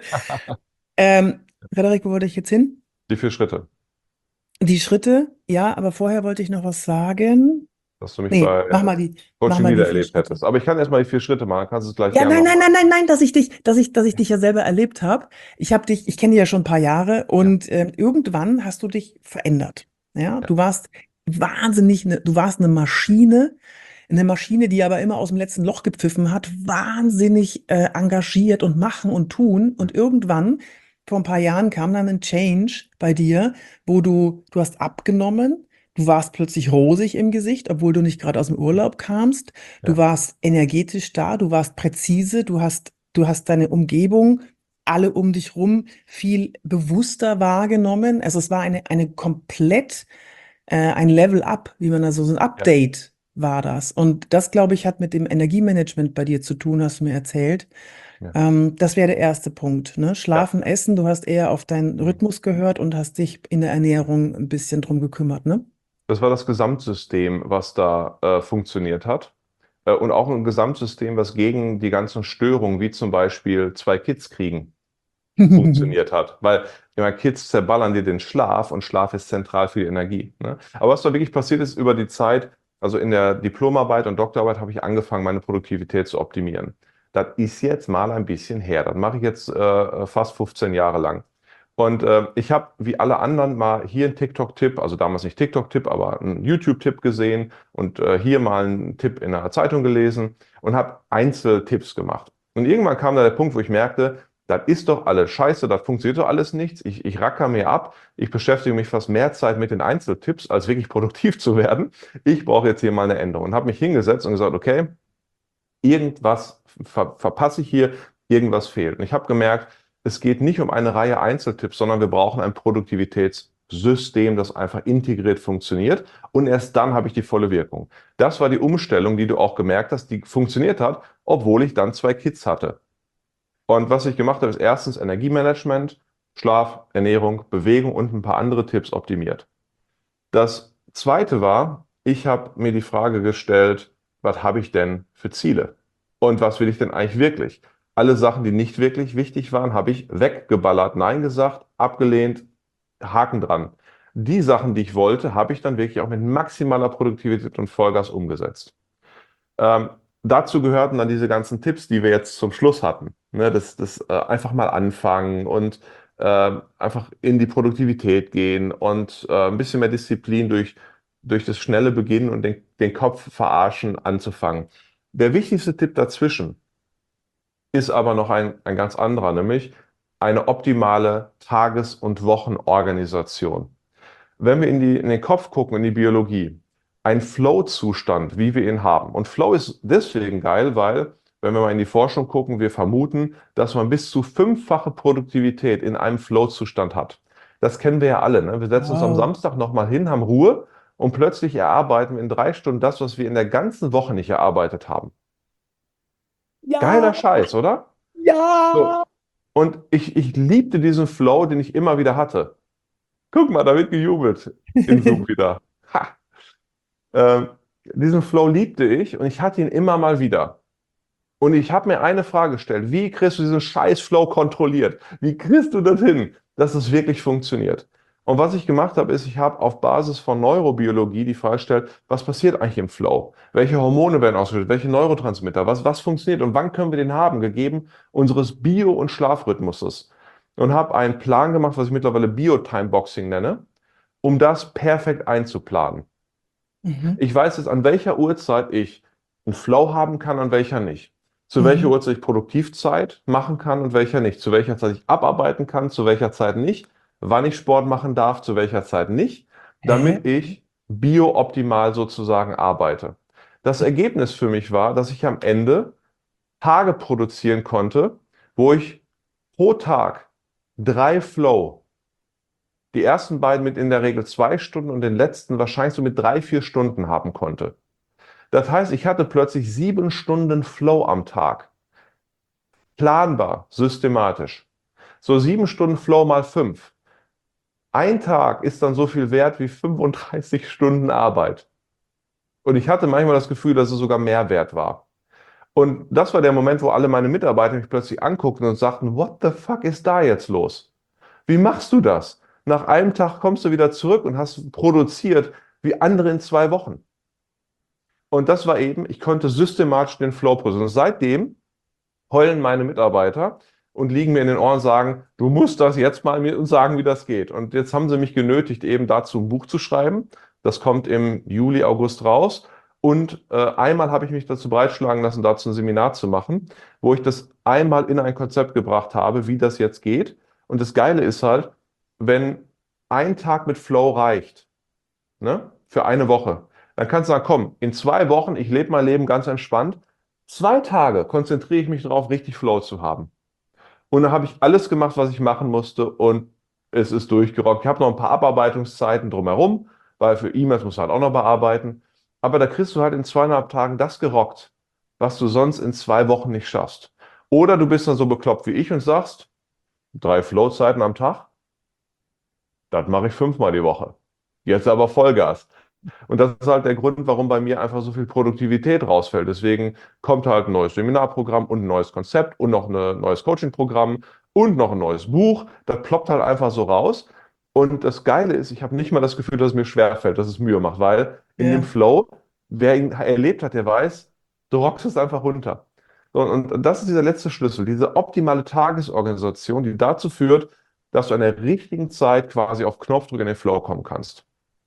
Ähm, Frederik, wo wollte ich jetzt hin? Die vier Schritte, Die Schritte, ja, aber vorher wollte ich noch was sagen. dass du mich Nee, bei mach mal die, mach Coaching mal die Leader vier erlebt Schritte. hättest. Aber ich kann erstmal die vier Schritte machen, dann kannst du es gleich Ja, gerne nein, nein, nochmal. nein, nein, nein, dass ich dich, dass ich, dass ich dich ja selber erlebt habe. Ich habe dich, ich kenne dich ja schon ein paar Jahre Ja. und ähm, irgendwann hast du dich verändert. Ja, Ja. du warst wahnsinnig, ne, du warst eine Maschine, eine Maschine, die aber immer aus dem letzten Loch gepfiffen hat, wahnsinnig äh, engagiert und machen und tun. Und irgendwann, vor ein paar Jahren, kam dann ein Change bei dir, wo du, du hast abgenommen. Du warst plötzlich rosig im Gesicht, obwohl du nicht gerade aus dem Urlaub kamst. Du Ja. warst energetisch da, du warst präzise, du hast, du hast deine Umgebung, alle um dich rum viel bewusster wahrgenommen. Also es war eine, eine komplett, äh, ein Level up, wie man da so, so ein Ja. Update war das. Und das, glaube ich, hat mit dem Energiemanagement bei dir zu tun, hast du mir erzählt. Ja. Ähm, das wäre der erste Punkt, ne? Ja. Schlafen, Essen, du hast eher auf deinen Mhm. Rhythmus gehört und hast dich in der Ernährung ein bisschen drum gekümmert, ne? Das war das Gesamtsystem, was da äh, funktioniert hat. Äh, und auch ein Gesamtsystem, was gegen die ganzen Störungen, wie zum Beispiel zwei Kids kriegen, funktioniert hat. Weil ja, Kids zerballern dir den Schlaf und Schlaf ist zentral für die Energie. Ne? Aber was da wirklich passiert ist über die Zeit, also in der Diplomarbeit und Doktorarbeit habe ich angefangen, meine Produktivität zu optimieren. Das ist jetzt mal ein bisschen her. Das mache ich jetzt äh, fast fünfzehn Jahre lang. Und äh, ich habe wie alle anderen mal hier einen TikTok-Tipp, also damals nicht TikTok-Tipp, aber einen YouTube-Tipp gesehen und äh, hier mal einen Tipp in einer Zeitung gelesen und habe Einzeltipps gemacht. Und irgendwann kam da der Punkt, wo ich merkte, das ist doch alles scheiße, das funktioniert doch alles nichts. Ich, ich racker mir ab, ich beschäftige mich fast mehr Zeit mit den Einzeltipps, als wirklich produktiv zu werden. Ich brauche jetzt hier mal eine Änderung und habe mich hingesetzt und gesagt, okay, irgendwas ver verpasse ich hier, irgendwas fehlt. Und ich habe gemerkt, es geht nicht um eine Reihe Einzeltipps, sondern wir brauchen ein Produktivitätssystem, das einfach integriert funktioniert. Und erst dann habe ich die volle Wirkung. Das war die Umstellung, die du auch gemerkt hast, die funktioniert hat, obwohl ich dann zwei Kids hatte. Und was ich gemacht habe, ist erstens Energiemanagement, Schlaf, Ernährung, Bewegung und ein paar andere Tipps optimiert. Das zweite war, ich habe mir die Frage gestellt, was habe ich denn für Ziele? Und was will ich denn eigentlich wirklich? Alle Sachen, die nicht wirklich wichtig waren, habe ich weggeballert, nein gesagt, abgelehnt, Haken dran. Die Sachen, die ich wollte, habe ich dann wirklich auch mit maximaler Produktivität und Vollgas umgesetzt. Ähm, dazu gehörten dann diese ganzen Tipps, die wir jetzt zum Schluss hatten. Ne, das, das äh, einfach mal anfangen und äh, einfach in die Produktivität gehen und äh, ein bisschen mehr Disziplin durch, durch das schnelle Beginnen und den, den Kopf verarschen anzufangen. Der wichtigste Tipp dazwischen ist aber noch ein, ein ganz anderer, nämlich eine optimale Tages- und Wochenorganisation. Wenn wir in die, in den Kopf gucken, in die Biologie, ein Flow-Zustand, wie wir ihn haben. Und Flow ist deswegen geil, weil, wenn wir mal in die Forschung gucken, wir vermuten, dass man bis zu fünffache Produktivität in einem Flow-Zustand hat. Das kennen wir ja alle. Ne? Wir setzen uns am Wow. Samstag nochmal hin, haben Ruhe und plötzlich erarbeiten wir in drei Stunden das, was wir in der ganzen Woche nicht erarbeitet haben. Ja, Geiler Scheiß, oder? So. ja. Und ich, ich liebte diesen Flow, den ich immer wieder hatte. Guck mal, da wird gejubelt in Zoom wieder. Ha. Ähm, diesen Flow liebte ich und ich hatte ihn immer mal wieder. Und ich habe mir eine Frage gestellt: Wie kriegst du diesen scheiß Flow kontrolliert? Wie kriegst du das hin, dass es wirklich funktioniert? Und was ich gemacht habe, ist, ich habe auf Basis von Neurobiologie die Frage gestellt, was passiert eigentlich im Flow? Welche Hormone werden ausgeschüttet? Welche Neurotransmitter? Was, was funktioniert und wann können wir den haben, gegeben unseres Bio- und Schlafrhythmuses? Und habe einen Plan gemacht, was ich mittlerweile Bio-Time-Boxing nenne, um das perfekt einzuplanen. Mhm. Ich weiß jetzt, an welcher Uhrzeit ich einen Flow haben kann, an welcher nicht. Zu welcher Mhm. Uhrzeit ich Produktivzeit machen kann und welcher nicht. Zu welcher Zeit ich abarbeiten kann, zu welcher Zeit nicht. Wann ich Sport machen darf, zu welcher Zeit nicht. Hä? Damit ich biooptimal sozusagen arbeite. Das Ergebnis für mich war, dass ich am Ende Tage produzieren konnte, wo ich pro Tag drei Flow, die ersten beiden mit in der Regel zwei Stunden und den letzten wahrscheinlich so mit drei, vier Stunden haben konnte. Das heißt, ich hatte plötzlich sieben Stunden Flow am Tag. Planbar, systematisch. So sieben Stunden Flow mal fünf. Ein Tag ist dann so viel wert wie fünfunddreißig Stunden Arbeit. Und ich hatte manchmal das Gefühl, dass es sogar mehr wert war. Und das war der Moment, wo alle meine Mitarbeiter mich plötzlich anguckten und sagten: What the fuck ist da jetzt los? Wie machst du das? Nach einem Tag kommst du wieder zurück und hast produziert wie andere in zwei Wochen. Und das war eben, ich konnte systematisch den Flow produzieren. Und seitdem heulen meine Mitarbeiter und liegen mir in den Ohren und sagen: Du musst das jetzt mal mir uns sagen, wie das geht. Und jetzt haben sie mich genötigt, eben dazu ein Buch zu schreiben. Das kommt im Juli, August raus. Und äh, einmal habe ich mich dazu breitschlagen lassen, dazu ein Seminar zu machen, wo ich das einmal in ein Konzept gebracht habe, wie das jetzt geht. Und das Geile ist halt, wenn ein Tag mit Flow reicht, ne, für eine Woche, dann kannst du sagen: Komm, in zwei Wochen, ich lebe mein Leben ganz entspannt. Zwei Tage konzentriere ich mich darauf, richtig Flow zu haben. Und dann habe ich alles gemacht, was ich machen musste, und es ist durchgerockt. Ich habe noch ein paar Abarbeitungszeiten drumherum, weil für E-Mails musst du halt auch noch bearbeiten. Aber da kriegst du halt in zweieinhalb Tagen das gerockt, was du sonst in zwei Wochen nicht schaffst. Oder du bist dann so bekloppt wie ich und sagst: Drei Flow-Zeiten am Tag, das mache ich fünfmal die Woche. Jetzt aber Vollgas. Und das ist halt der Grund, warum bei mir einfach so viel Produktivität rausfällt. Deswegen kommt halt ein neues Seminarprogramm und ein neues Konzept und noch ein neues Coachingprogramm und noch ein neues Buch. Das ploppt halt einfach so raus. Und das Geile ist, ich habe nicht mal das Gefühl, dass es mir schwerfällt, dass es Mühe macht, weil in dem Ja. Flow, wer ihn erlebt hat, der weiß, du rockst es einfach runter. So, Und, und das ist dieser letzte Schlüssel, diese optimale Tagesorganisation, die dazu führt, dass du in der richtigen Zeit quasi auf Knopfdruck in den Flow kommen kannst.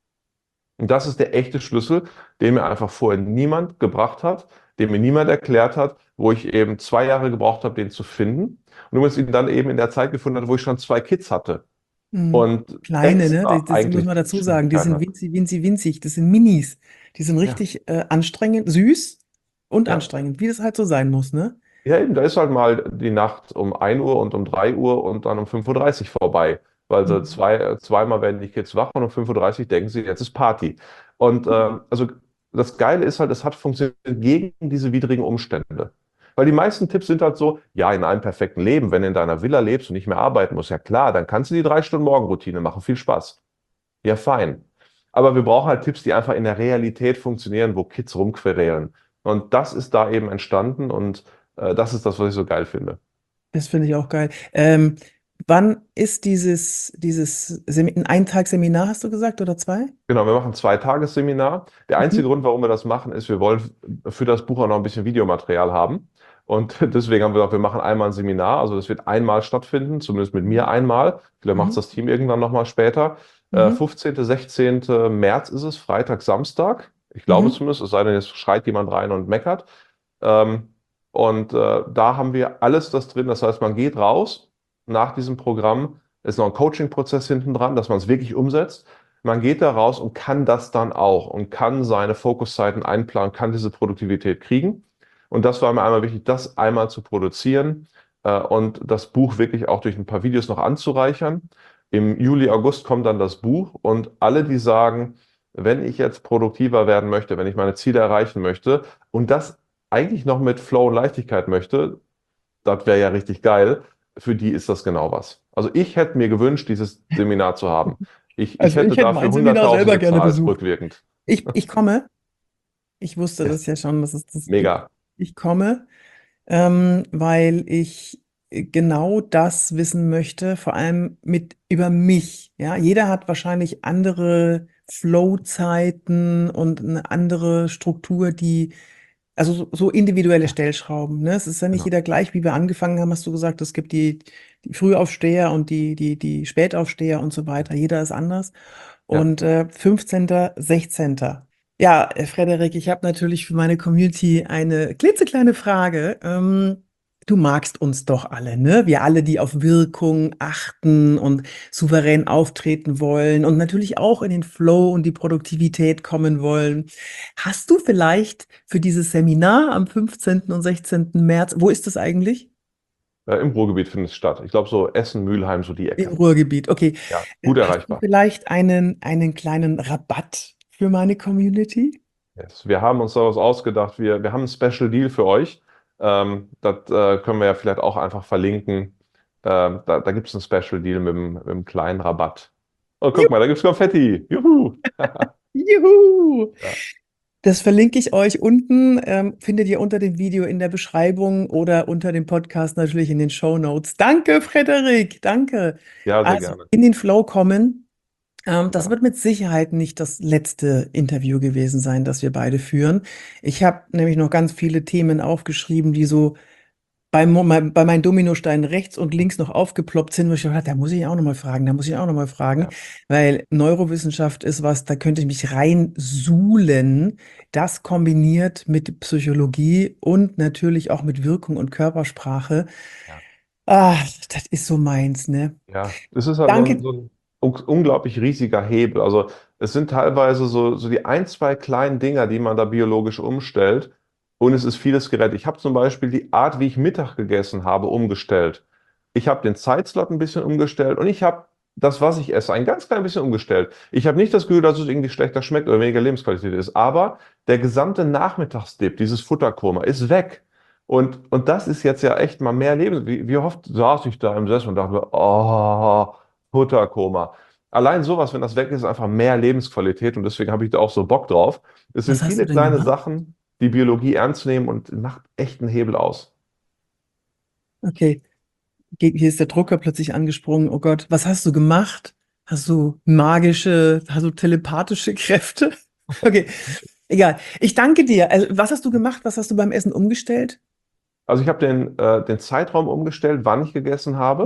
Und das ist der echte Schlüssel, den mir einfach vorher niemand gebracht hat, den mir niemand erklärt hat, wo ich eben zwei Jahre gebraucht habe, den zu finden. Und übrigens ihn dann eben in der Zeit gefunden hat, wo ich schon zwei Kids hatte Mhm. und Kleine, ne? Das, extra das muss eigentlich man die dazu sagen. Die Schwierigkeiten sind hatte. winzig, winzig, winzig. Das sind Minis. Die sind Ja, richtig äh, anstrengend, süß und ja. anstrengend, wie das halt so sein muss, ne? Ja, eben, da ist halt mal die Nacht um ein Uhr und um drei Uhr und dann um fünf Uhr dreißig vorbei. Weil so Mhm. zwei, äh, zweimal werden die Kids wach und um fünf Uhr dreißig denken sie, jetzt ist Party. Und ähm, also das Geile ist halt, es hat funktioniert gegen diese widrigen Umstände. Weil die meisten Tipps sind halt so, ja, in einem perfekten Leben, wenn du in deiner Villa lebst und nicht mehr arbeiten musst, ja klar, dann kannst du die drei Stunden Morgenroutine machen, viel Spaß. Ja, fein. Aber wir brauchen halt Tipps, die einfach in der Realität funktionieren, wo Kids rumquerelen. Und das ist da eben entstanden und äh, das ist das, was ich so geil finde. Das finde ich auch geil. Ähm, wann ist dieses, dieses Semi ein Eintagsseminar, hast du gesagt, oder zwei? Genau, wir machen ein Zweitagesseminar. Der Mhm. einzige Grund, warum wir das machen, ist, wir wollen für das Buch auch noch ein bisschen Videomaterial haben. Und deswegen haben wir gesagt, wir machen einmal ein Seminar. Also das wird einmal stattfinden, zumindest mit mir Mhm. einmal. Vielleicht macht es Mhm. das Team irgendwann nochmal später. Äh, Mhm. fünfzehnten, sechzehnten März ist es, Freitag, Samstag. Ich glaube Mhm. zumindest, es sei denn, jetzt schreit jemand rein und meckert. Ähm, und äh, da haben wir alles das drin. Das heißt, man geht raus nach diesem Programm. Ist noch ein Coaching-Prozess hinten dran, dass man es wirklich umsetzt. Man geht da raus und kann das dann auch und kann seine Fokuszeiten einplanen, kann diese Produktivität kriegen. Und das war mir einmal wichtig, das einmal zu produzieren äh, und das Buch wirklich auch durch ein paar Videos noch anzureichern. Im Juli, August kommt dann das Buch und alle, die sagen, wenn ich jetzt produktiver werden möchte, wenn ich meine Ziele erreichen möchte und das eigentlich noch mit Flow und Leichtigkeit möchte, das wäre ja richtig geil. Für die ist das genau was. Also ich hätte mir gewünscht, dieses Seminar zu haben. Ich, ich Also hätte ich hätte dafür mein Seminar hunderttausend selber gerne gezahlt, besucht. rückwirkend. Ich, ich komme. Ich wusste Ja, das ja schon, dass es das gibt. mega. Ich komme, ähm, weil ich äh, genau das wissen möchte, vor allem mit über mich. Ja, jeder hat wahrscheinlich andere Flow-Zeiten und eine andere Struktur, die, also so, so individuelle Ja, Stellschrauben. Ne? Es ist ja nicht genau. jeder gleich, wie wir angefangen haben, hast du gesagt, es gibt die, die Frühaufsteher und die, die, die Spätaufsteher und so weiter. Jeder ist anders. Ja. Und äh, fünfzehnten, sechzehnten Ja, äh, Frederik, ich habe natürlich für meine Community eine klitzekleine Frage. Ähm, du magst uns doch alle, ne? Wir alle, die auf Wirkung achten und souverän auftreten wollen und natürlich auch in den Flow und die Produktivität kommen wollen. Hast du vielleicht für dieses Seminar am fünfzehnten und sechzehnten März, wo ist das eigentlich? Äh, Im Ruhrgebiet findet es statt. Ich glaube, so Essen, Mülheim, so die Im Ecke. Ruhrgebiet, okay. Ja, Äh, gut Hast du erreichbar. vielleicht einen, einen kleinen Rabatt für meine Community? Yes. Wir haben uns daraus ausgedacht, wir, wir haben einen Special Deal für euch. Ähm, das äh, können wir ja vielleicht auch einfach verlinken. Ähm, da da gibt es einen Special Deal mit, einem- mit einem kleinen Rabatt. Oh, guck mal, da gibt es Konfetti. Juhu! Juhu! Ja, Das verlinke ich euch unten, ähm, findet ihr unter dem Video in der Beschreibung oder unter dem Podcast natürlich in den Show Notes. Danke, Frederik, danke. ja, sehr Also gerne. in den Flow kommen. Ähm, das Ja. wird mit Sicherheit nicht das letzte Interview gewesen sein, das wir beide führen. Ich habe nämlich noch ganz viele Themen aufgeschrieben, die so bei, Mo- mein- bei meinen Dominosteinen rechts und links noch aufgeploppt sind, wo ich dachte, da muss ich auch noch mal fragen, da muss ich auch noch mal fragen, Ja. weil Neurowissenschaft ist was, da könnte ich mich reinsuhlen, das kombiniert mit Psychologie und natürlich auch mit Wirkung und Körpersprache. Ja. Ah, das ist so meins, ne? Ja, es ist halt so ein, Danke. so ein un unglaublich riesiger Hebel. Also es sind teilweise so, so die ein, zwei kleinen Dinger, die man da biologisch umstellt und es ist vieles gerettet. Ich habe zum Beispiel die Art, wie ich Mittag gegessen habe, umgestellt. Ich habe den Zeitslot ein bisschen umgestellt und ich habe das, was ich esse, ein ganz klein bisschen umgestellt. Ich habe nicht das Gefühl, dass es irgendwie schlechter schmeckt oder weniger Lebensqualität ist, aber der gesamte Nachmittagsdip, dieses Futterkoma, ist weg. Und, und das ist jetzt ja echt mal mehr Leben. Wie, wie oft saß ich da im Sessel und dachte mir, oh, Futterkoma. Allein sowas, wenn das weg ist, ist einfach mehr Lebensqualität und deswegen habe ich da auch so Bock drauf. Es sind Was hast du viele denn kleine gemacht? Sachen, die Biologie ernst nehmen und macht echt einen Hebel aus. Okay, Ge- hier ist der Drucker plötzlich angesprungen. Oh Gott, was hast du gemacht? Hast du magische, hast du telepathische Kräfte? Okay, egal. Ich danke dir. Also, was hast du gemacht? Was hast du beim Essen umgestellt? Also ich habe den, äh, den Zeitraum umgestellt, wann ich gegessen habe. Ja.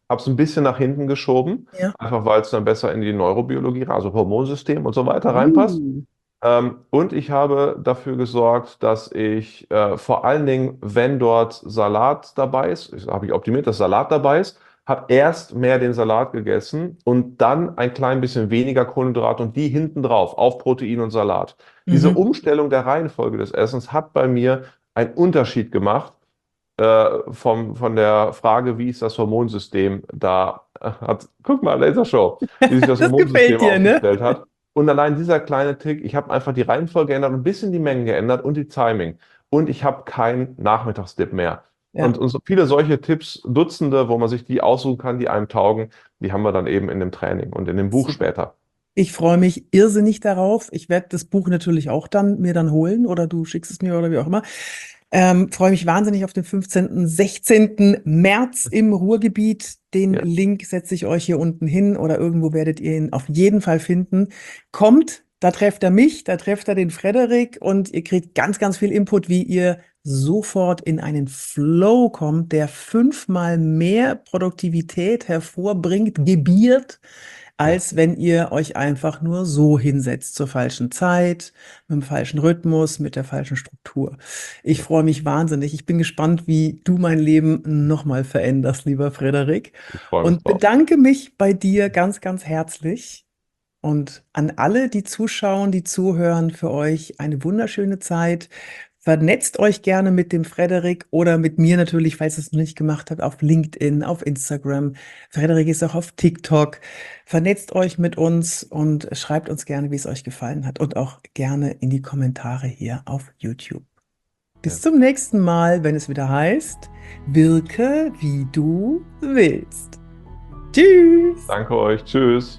habe es ein bisschen nach hinten geschoben, Ja. einfach weil es dann besser in die Neurobiologie, also Hormonsystem und so weiter reinpasst. Uh. Ähm, und ich habe dafür gesorgt, dass ich äh, vor allen Dingen, wenn dort Salat dabei ist, ich- habe ich optimiert, dass Salat dabei ist, habe erst mehr den Salat gegessen und dann ein klein bisschen weniger Kohlenhydrate und die hinten drauf auf Protein und Salat. Diese Mhm. Umstellung der Reihenfolge des Essens hat bei mir einen Unterschied gemacht äh, vom, von der Frage, wie ist das Hormonsystem da äh, hat. Guck mal, Lasershow, wie sich das Das gefällt Hormonsystem dir, ne? aufgestellt hat. Und allein dieser kleine Trick, ich habe einfach die Reihenfolge geändert und ein bisschen die Mengen geändert und die Timing. Und ich habe keinen Nachmittagsdip mehr. Und, Ja. und so viele solche Tipps, Dutzende, wo man sich die aussuchen kann, die einem taugen, die haben wir dann eben in dem Training und in dem Buch Super. später. Ich freue mich irrsinnig darauf. Ich werde das Buch natürlich auch dann mir dann holen oder du schickst es mir oder wie auch immer. Ähm, freue mich wahnsinnig auf den fünfzehnten, sechzehnten März im Ruhrgebiet. Den Ja, Link setze ich euch hier unten hin oder irgendwo werdet ihr ihn auf jeden Fall finden. Kommt, da trefft er mich, da trefft er den Frederik und ihr kriegt ganz, ganz viel Input, wie ihr sofort in einen Flow kommt, der fünfmal mehr Produktivität hervorbringt, gebiert, ja, als wenn ihr euch einfach nur so hinsetzt zur falschen Zeit, mit dem falschen Rhythmus, mit der falschen Struktur. Ich ja. freue mich wahnsinnig. Ich bin gespannt, wie du mein Leben nochmal veränderst, lieber Frederik. Ich freue mich Und drauf. bedanke mich bei dir ganz, ganz herzlich. Und an alle, die zuschauen, die zuhören, für euch eine wunderschöne Zeit. Vernetzt euch gerne mit dem Frederik oder mit mir natürlich, falls ihr es noch nicht gemacht habt, auf LinkedIn, auf Instagram. Frederik ist auch auf TikTok. Vernetzt euch mit uns und schreibt uns gerne, wie es euch gefallen hat und auch gerne in die Kommentare hier auf YouTube. Ja. Bis zum nächsten Mal, wenn es wieder heißt, wirke wie du willst. Tschüss! Danke euch. Tschüss.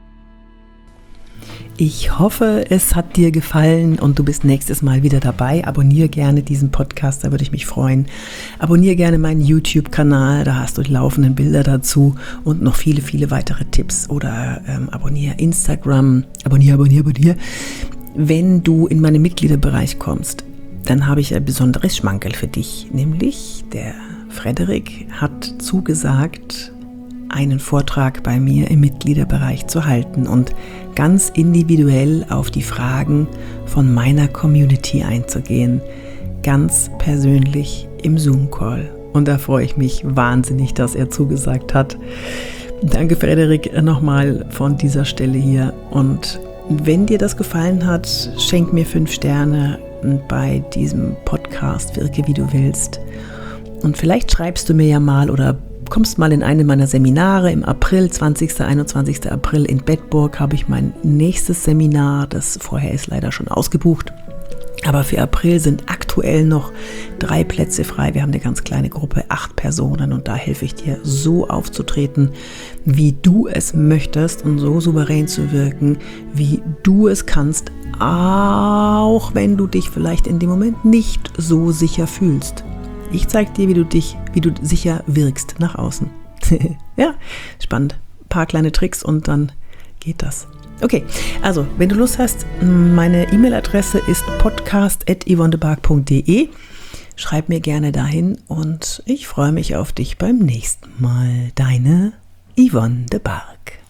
Ich hoffe, es hat dir gefallen und du bist nächstes Mal wieder dabei. Abonniere gerne diesen Podcast, da würde ich mich freuen. Abonniere gerne meinen YouTube-Kanal, da hast du die laufenden Bilder dazu und noch viele, viele weitere Tipps. Oder ähm, abonniere Instagram, abonniere, abonniere, abonniere. Wenn du in meinen Mitgliederbereich kommst, dann habe ich ein besonderes Schmankerl für dich. Nämlich der Frederik hat zugesagt, einen Vortrag bei mir im Mitgliederbereich zu halten und ganz individuell auf die Fragen von meiner Community einzugehen. Ganz persönlich im Zoom-Call. Und da freue ich mich wahnsinnig, dass er zugesagt hat. Danke, Frederik, nochmal von dieser Stelle hier. Und wenn dir das gefallen hat, schenk mir fünf Sterne bei diesem Podcast, wirke wie du willst. Und vielleicht schreibst du mir ja mal oder kommst mal in eine meiner Seminare im April, zwanzigsten, einundzwanzigsten April in Bedburg habe ich mein nächstes Seminar, das vorher ist leider schon ausgebucht. Aber für April sind aktuell noch drei Plätze frei. Wir haben eine ganz kleine Gruppe, acht Personen und da helfe ich dir, so aufzutreten, wie du es möchtest und so souverän zu wirken, wie du es kannst, auch wenn du dich vielleicht in dem Moment nicht so sicher fühlst. Ich zeige dir, wie du dich, wie du sicher wirkst nach außen. Ja, spannend. Ein paar kleine Tricks und dann geht das. Okay, also, wenn du Lust hast, meine E-Mail-Adresse ist podcast at yvonnebark punkt de. Schreib mir gerne dahin und ich freue mich auf dich beim nächsten Mal. Deine Yvonne de Barg.